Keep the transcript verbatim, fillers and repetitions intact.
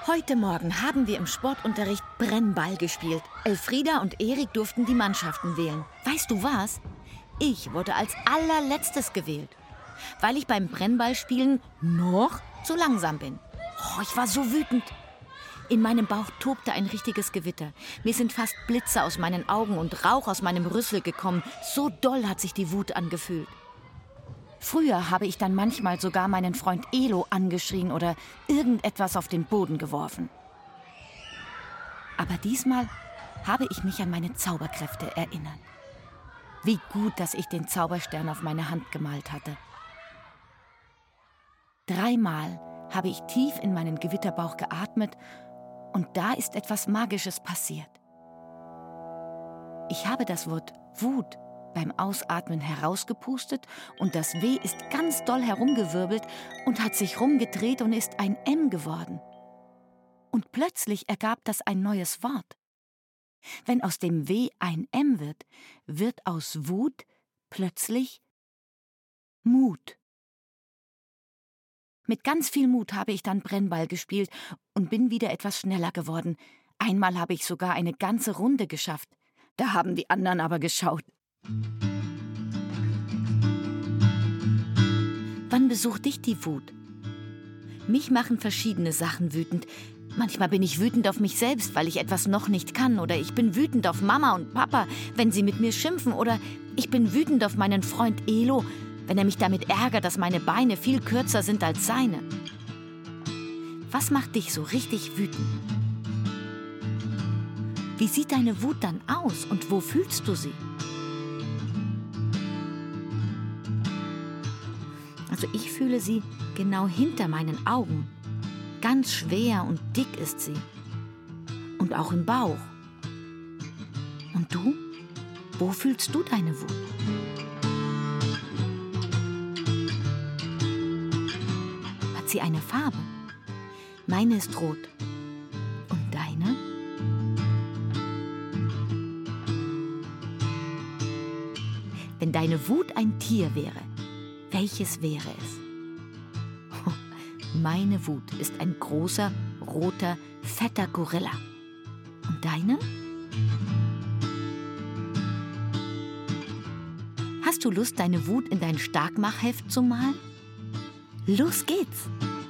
Heute Morgen haben wir im Sportunterricht Brennball gespielt. Elfrieda und Erik durften die Mannschaften wählen. Weißt du was? Ich wurde als allerletztes gewählt, weil ich beim Brennballspielen noch zu langsam bin. Oh, ich war so wütend. In meinem Bauch tobte ein richtiges Gewitter. Mir sind fast Blitze aus meinen Augen und Rauch aus meinem Rüssel gekommen. So doll hat sich die Wut angefühlt. Früher habe ich dann manchmal sogar meinen Freund Elo angeschrien oder irgendetwas auf den Boden geworfen. Aber diesmal habe ich mich an meine Zauberkräfte erinnert. Wie gut, dass ich den Zauberstern auf meine Hand gemalt hatte. Dreimal habe ich tief in meinen Gewitterbauch geatmet und da ist etwas Magisches passiert. Ich habe das Wort Wut beim Ausatmen herausgepustet und das W ist ganz doll herumgewirbelt und hat sich rumgedreht und ist ein M geworden. Und plötzlich ergab das ein neues Wort. Wenn aus dem W ein M wird, wird aus Wut plötzlich Mut. Mit ganz viel Mut habe ich dann Brennball gespielt und bin wieder etwas schneller geworden. Einmal habe ich sogar eine ganze Runde geschafft. Da haben die anderen aber geschaut. Wann besucht dich die Wut? Mich machen verschiedene Sachen wütend. Manchmal bin ich wütend auf mich selbst, weil ich etwas noch nicht kann. Oder ich bin wütend auf Mama und Papa, wenn sie mit mir schimpfen. Oder ich bin wütend auf meinen Freund Elo, wenn er mich damit ärgert, dass meine Beine viel kürzer sind als seine. Was macht dich so richtig wütend? Wie sieht deine Wut dann aus und wo fühlst du sie? Also ich fühle sie genau hinter meinen Augen. Ganz schwer und dick ist sie. Und auch im Bauch. Und du? Wo fühlst du deine Wut? Hat sie eine Farbe? Meine ist rot. Und deine? Wenn deine Wut ein Tier wäre, welches wäre es? Meine Wut ist ein großer, roter, fetter Gorilla. Und deine? Hast du Lust, deine Wut in dein Starkmachheft zu malen? Los geht's!